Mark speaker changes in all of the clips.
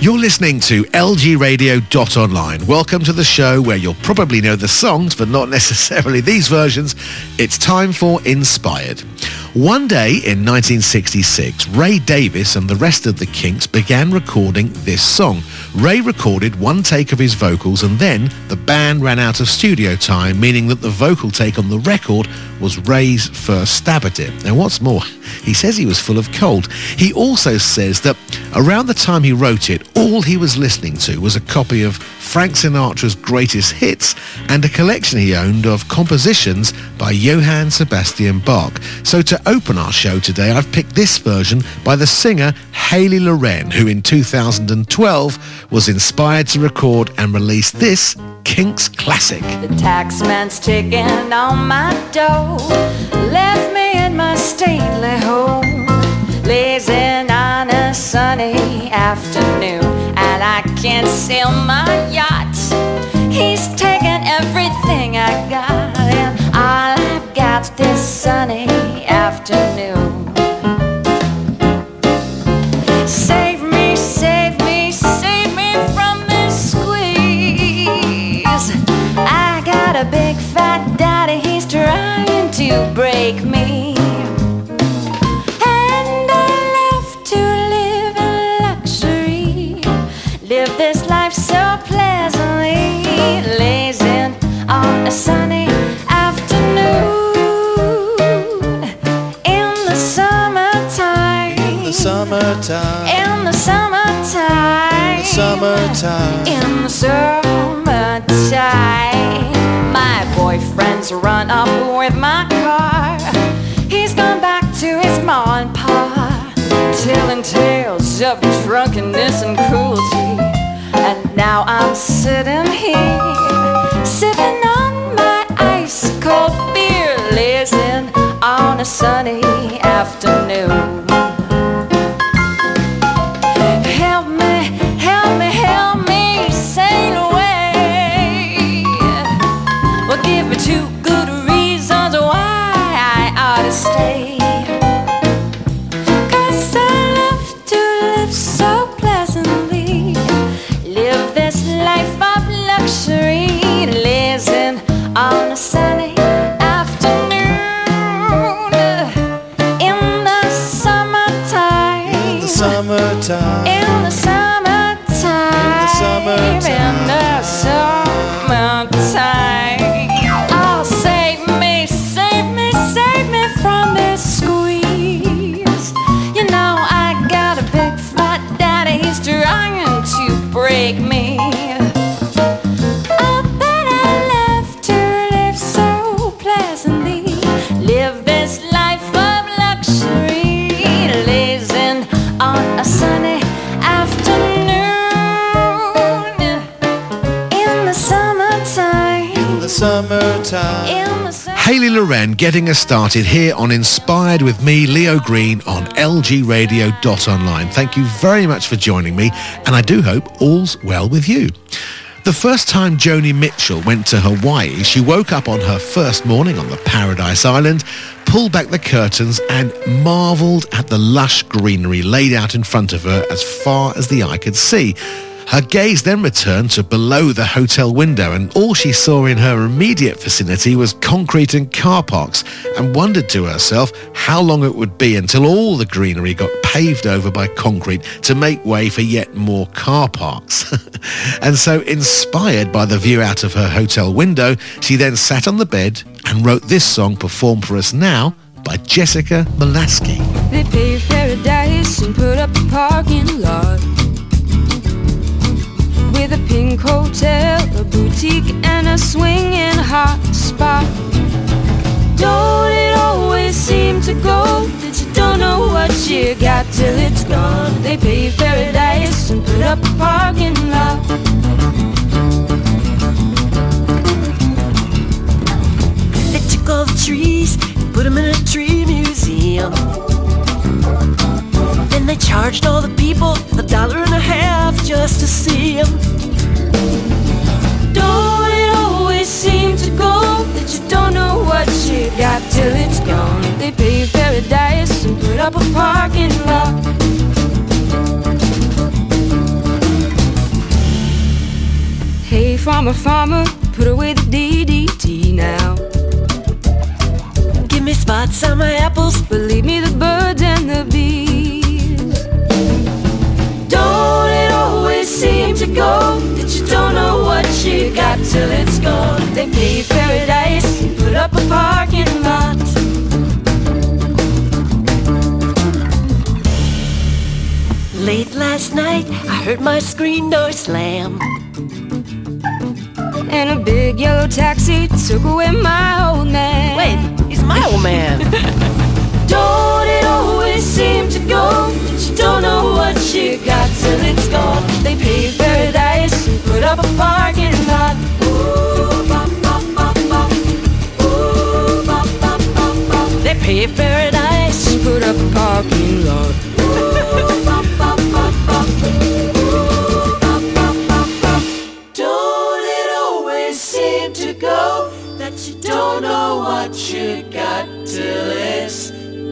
Speaker 1: You're listening to lgradio.online. Welcome to the show where you'll probably know the songs, but not necessarily these versions. It's time for Inspired. One day in 1966, Ray Davies and the rest of the Kinks began recording this song. Ray recorded one take of his vocals and then the band ran out of studio time, meaning that the vocal take on the record was Ray's first stab at it. And what's more, he says he was full of cold. He also says that around the time he wrote it, all he was listening to was a copy of Frank Sinatra's greatest hits and a collection he owned of compositions by Johann Sebastian Bach. So to open our show today, I've picked this version by the singer Haley Loren, who in 2012 was inspired to record and release this Kinks classic.
Speaker 2: The taxman's ticking on my door, left me in my stately home, lazing on a sunny afternoon, and I can't sail my yacht. He's taken everything I got, and all I've got's this sunny afternoon. Save me, save me, save me from this squeeze. I got a big fat daddy, he's trying to break me. And I love to live in luxury, live this life so pleasantly, lazing on a sunny afternoon in the summertime.
Speaker 3: In the summertime.
Speaker 2: In the summertime.
Speaker 3: In the summertime.
Speaker 2: In the summertime. My boyfriend's run up with my car. He's gone back to his ma and pa, telling tales of drunkenness and cruelty. And now I'm sitting here, sipping on my ice-cold beer, lazing on a sunny afternoon. Help me, help me, help me sail away. Well, give me two good reasons why I ought to stay. 'Cause I love to live so pleasantly, live this life of luxury, lazing on a sunny afternoon in the summertime.
Speaker 3: In the summertime.
Speaker 2: In the summertime.
Speaker 3: In the summertime.
Speaker 2: In the summertime. Oh, save me, save me, save me from this squeeze. You know I got a big fat daddy, he's trying to break me. Oh, but I love to live so pleasantly, live this life of luxury, lazing on a sunny afternoon in the summertime.
Speaker 3: In the summertime.
Speaker 2: In the summertime.
Speaker 1: Haley Loren getting us started here on Inspired with me, Leo Green, on lgradio.online. Thank you very much for joining me, and I do hope all's well with you. The first time Joni Mitchell went to Hawaii, she woke up on her first morning on the Paradise Island, pulled back the curtains and marvelled at the lush greenery laid out in front of her as far as the eye could see. Her gaze then returned to below the hotel window, and all she saw in her immediate vicinity was concrete and car parks, and wondered to herself how long it would be until all the greenery got paved over by concrete to make way for yet more car parks. And so, inspired by the view out of her hotel window, she then sat on the bed and wrote this song, performed for us now by Jessica Molaski.
Speaker 4: They paved paradise and put up a parking lot with a pink hotel, a boutique, and a swinging hot spot. Don't it always seem to go that you don't know what you got till it's gone? They paved paradise and put up a parking lot.
Speaker 5: They took all the trees and put them in a tree museum. Then they charged all the people $1.50 just to see them.
Speaker 4: Don't it always seem to go that you don't know what you got till it's gone? They paved paradise and put up a parking lot. I'm a farmer, put away the DDT now.
Speaker 5: Give me spots on my apples,
Speaker 4: Believe me, the birds and the bees. Don't it always seem to go that you don't know what you got till it's gone? They pave paradise, put up a parking lot.
Speaker 5: Late last night, I heard my screen door slam.
Speaker 4: And a big yellow taxi took away my old man.
Speaker 5: Wait, he's my old man.
Speaker 4: Don't it always seem to go that you don't know what you got till it's gone? They paved paradise and put up a parking lot. Ooh, bop, bop, bop, bop. Ooh, bop, bop, bop, bop.
Speaker 5: They paved paradise
Speaker 4: And put up a parking lot.
Speaker 5: Ooh, bop, bop, bop, bop.
Speaker 4: Ooh, bop, bop, bop, bop.
Speaker 5: Don't it always seem to go that you don't know what you got till it's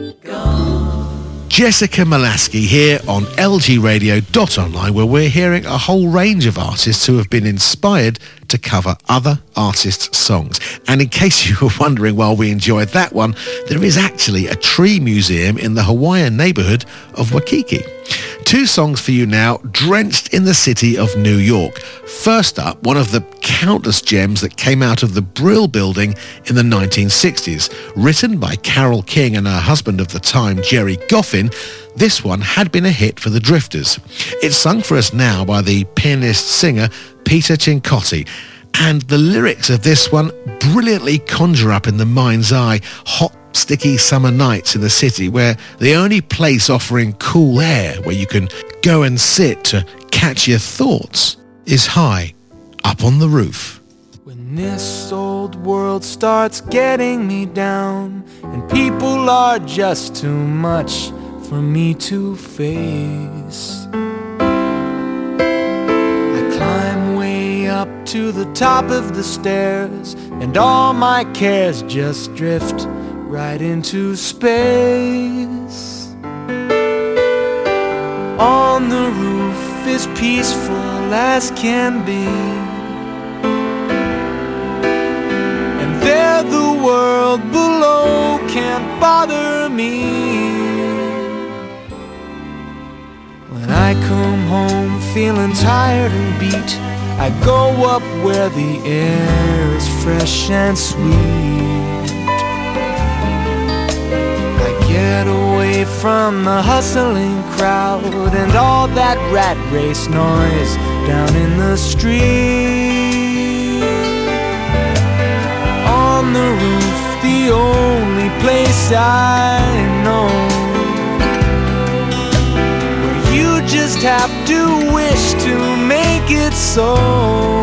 Speaker 1: Jessica Molaski here on lgradio.online, where we're hearing a whole range of artists who have been inspired to cover other artists' songs. And in case you were wondering while we enjoyed that one, there is actually a tree museum in the Hawaiian neighborhood of Waikiki. Two songs for you now, drenched in the city of New York. First up, one of the countless gems that came out of the Brill Building in the 1960s. Written by Carole King and her husband of the time, Jerry Goffin, this one had been a hit for the Drifters. It's sung for us now by the pianist-singer Peter Cincotti. And the lyrics of this one brilliantly conjure up in the mind's eye hot, sticky summer nights in the city, where the only place offering cool air where you can go and sit to catch your thoughts is high up on the roof.
Speaker 3: When this old world starts getting me down and people are just too much for me to face, I climb way up to the top of the stairs and all my cares just drift right into space. On the roof is peaceful as can be, and there the world below can't bother me. When I come home feeling tired and beat, I go up where the air is fresh and sweet. Get away from the hustling crowd and all that rat race noise down in the street. On the roof, the only place I know where you just have to wish to make it so.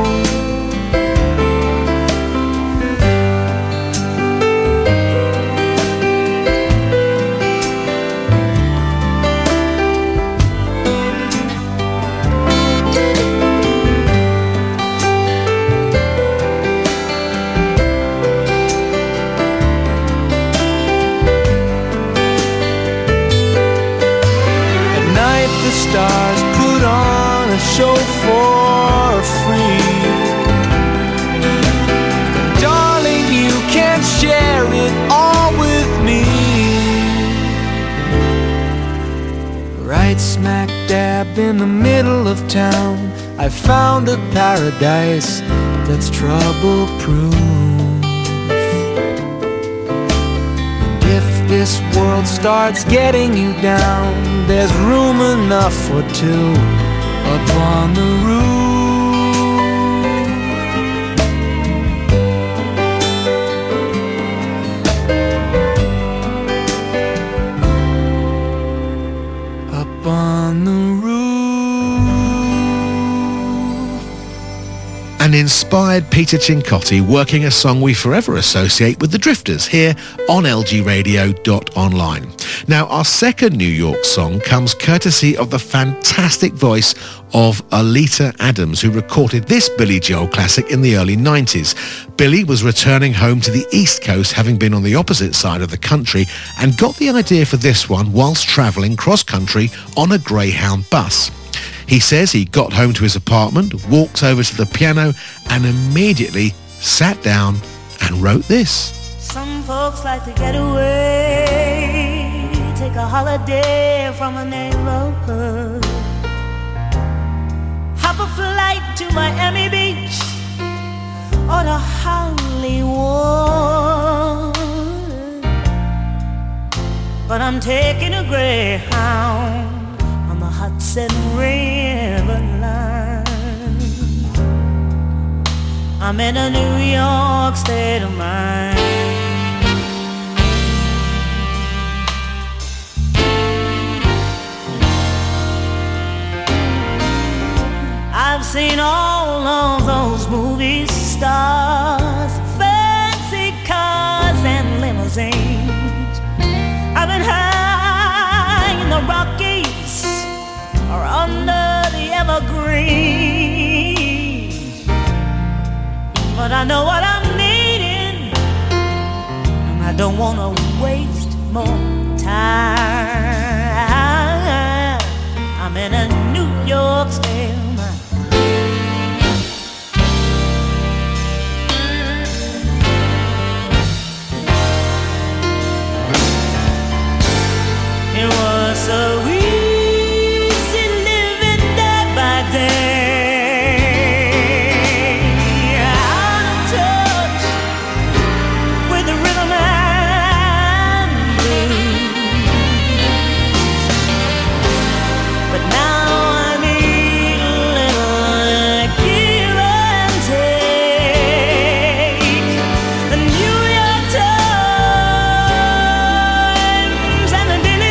Speaker 3: Stars put on a show for free. Darling, you can share it all with me. Right smack dab in the middle of town, I found a paradise that's trouble-proof. If this world starts getting you down, there's room enough for two up on the roof. Up on the roof.
Speaker 1: An inspired Peter Cincotti working a song we forever associate with the Drifters here on lgradio.online. Now, our second New York song comes courtesy of the fantastic voice of Alita Adams, who recorded this Billy Joel classic in the early 90s. Billy was returning home to the East Coast, having been on the opposite side of the country, and got the idea for this one whilst travelling cross-country on a Greyhound bus. He says he got home to his apartment, walked over to the piano and immediately sat down and wrote this.
Speaker 6: Some folks like to get away, take a holiday from a neighborhood, hop a flight to Miami Beach or to Hollywood. But I'm taking a Greyhound on the Hudson River line. I'm in a New York state of mind. I've seen all of those movie stars, fancy cars and limousines. I've been high in the Rockies or under the evergreens, but I know what I'm needing, and I don't want to waste more time. I'm in a New York state of mind. It was so easy living day by day, out of touch with the rhythm and blues. But now I need a little give and take. The New York Times and the Daily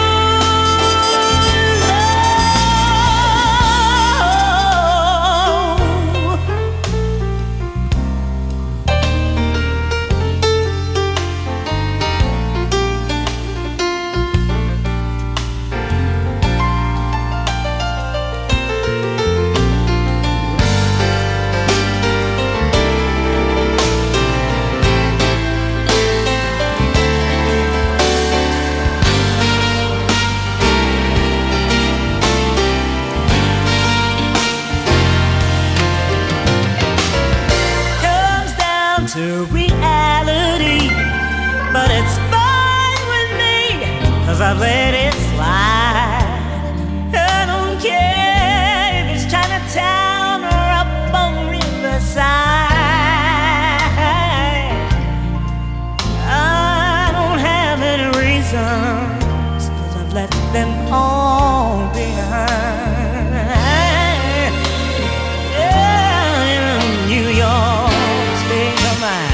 Speaker 6: to reality, but it's fine with me, 'cause I've let it slide. I don't care if it's Chinatown or up on Riverside. I don't have any reasons, 'cause I've left them all behind. Yeah, in New York state of mind.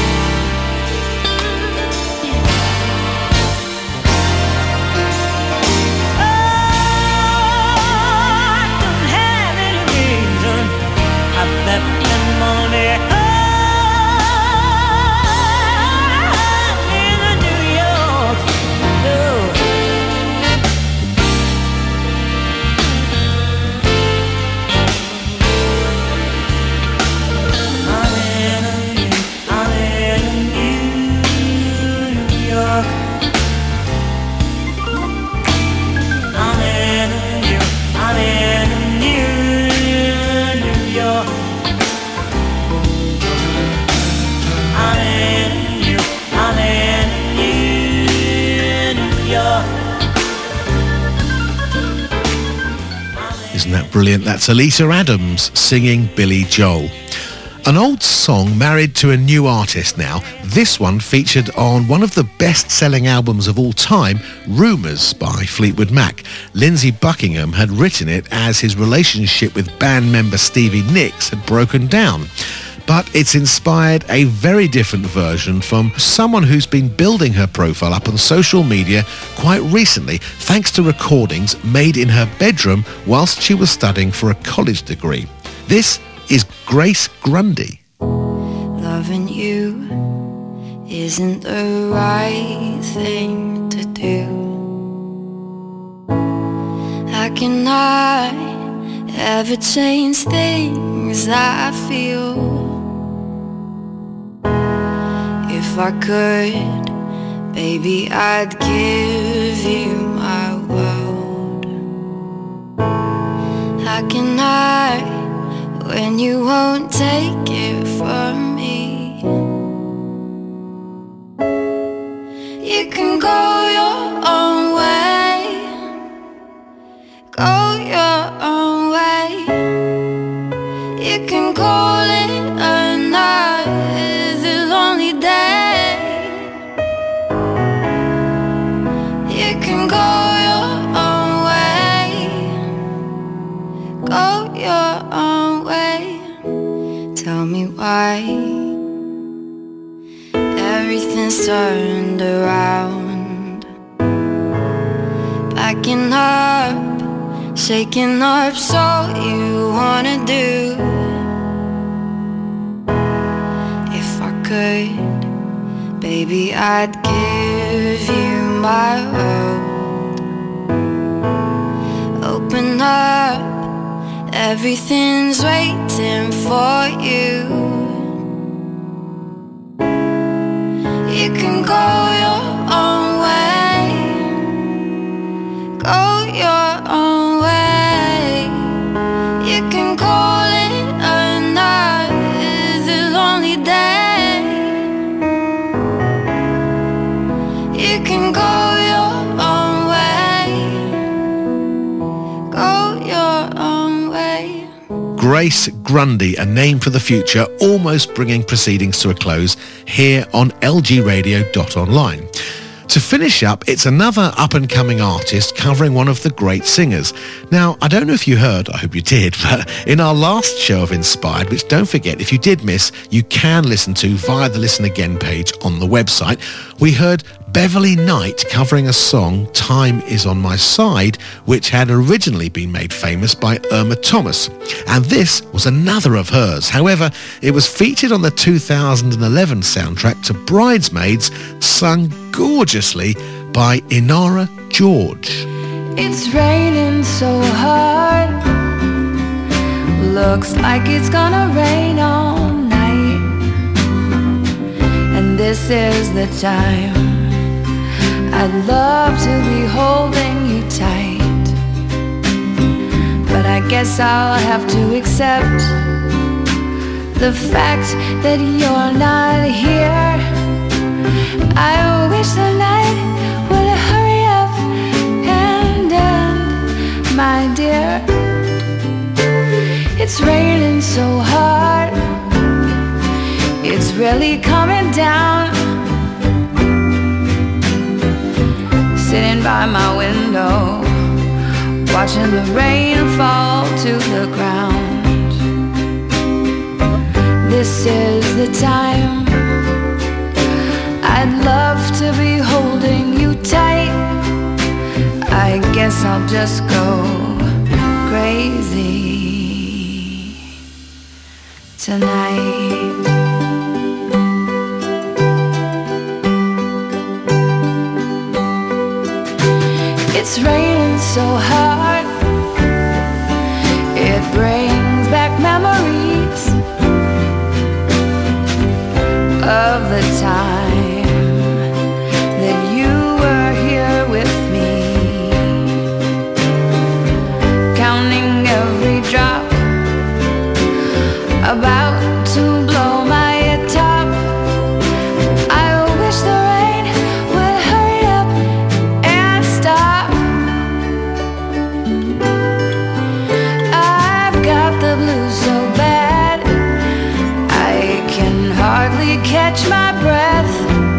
Speaker 6: I don't have any reason, I've left them on there. In the New York, no.
Speaker 1: Isn't that brilliant? That's Elisa Adams singing Billy Joel. An old song married to a new artist now. This one featured on one of the best-selling albums of all time, Rumours by Fleetwood Mac. Lindsey Buckingham had written it as his relationship with band member Stevie Nicks had broken down. But it's inspired a very different version from someone who's been building her profile up on social media quite recently, thanks to recordings made in her bedroom whilst she was studying for a college degree. This is Grace Grundy.
Speaker 4: Loving you isn't the right thing to do. I cannot ever change things I feel. If I could, baby, I'd give you my world. I can hide when you won't take it from me. You can go your own way, go your own way. You can call it another lonely day. You can go your own way, go your own way. Tell me why everything's turned around. Backing up, shaking up, so you wanna do. If I could, baby, I'd give you my world. Open up, everything's waiting for you. You can go your own way, go your own way. You can call it another lonely day. You can go your own way, go your own way.
Speaker 1: Grace Grundy, a name for the future, almost bringing proceedings to a close here on lgradio.online. To finish up, it's another up-and-coming artist covering one of the great singers. Now, I don't know if you heard, I hope you did, but in our last show of Inspired, which don't forget, if you did miss, you can listen to via the Listen Again page on the website, we heard Beverly Knight covering a song, Time Is On My Side, which had originally been made famous by Irma Thomas. And this was another of hers. However, it was featured on the 2011 soundtrack to Bridesmaids, sung gorgeously by Inara George.
Speaker 2: It's raining so hard, looks like it's gonna rain all night. And this is the time I'd love to be holding you tight, but I guess I'll have to accept the fact that you're not here. I wish the night would hurry up and end, my dear. It's raining so hard, it's really coming down. Sitting by my window, watching the rain fall to the ground. This is the time I'd love to be holding you tight. I guess I'll just go crazy tonight. It's raining so hard, it brings back memories of the time that you were here with me, counting every drop, about to blow my top. I wish the rain would hurry up and stop. I've got the blues so bad, I can hardly catch my breath.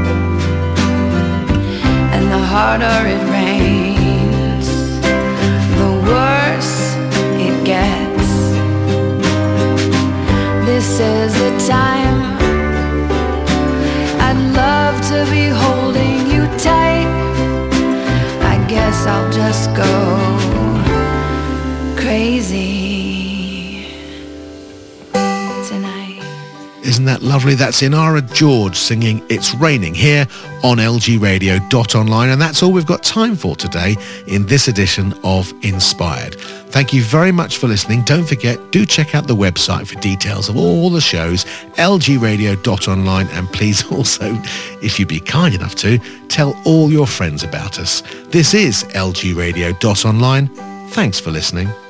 Speaker 2: And the harder it rains, the worse it gets. This is the time I'd love to be holding you tight. I guess I'll just go crazy tonight.
Speaker 1: Isn't that lovely? That's Inara George singing It's Raining here on lgradio.online, and that's all we've got time for today in this edition of Inspired. Thank you very much for listening. Don't forget, do check out the website for details of all the shows, lgradio.online, and please also, if you'd be kind enough to, tell all your friends about us. This is lgradio.online. Thanks for listening.